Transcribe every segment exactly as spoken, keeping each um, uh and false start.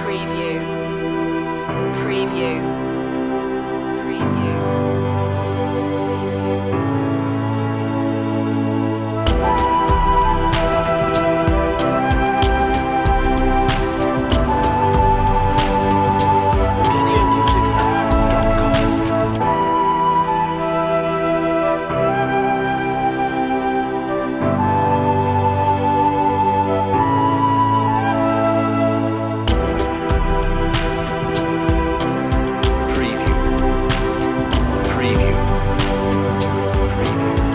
Preview. Preview. Preview. media music now dot com. Preview. Preview. Preview.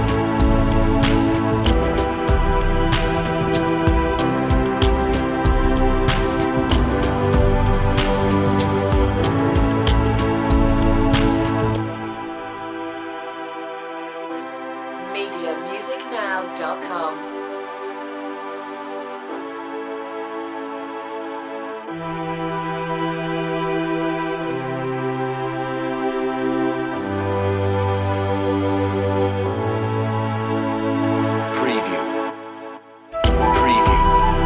media music now dot com. Preview. Preview.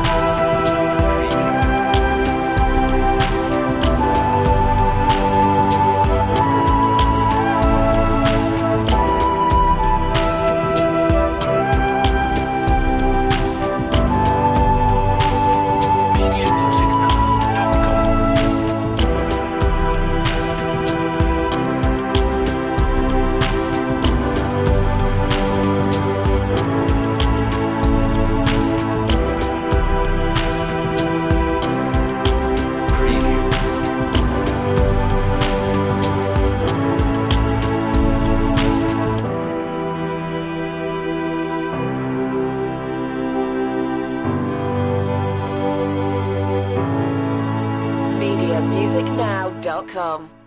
media music now dot com. Preview. media music now dot com.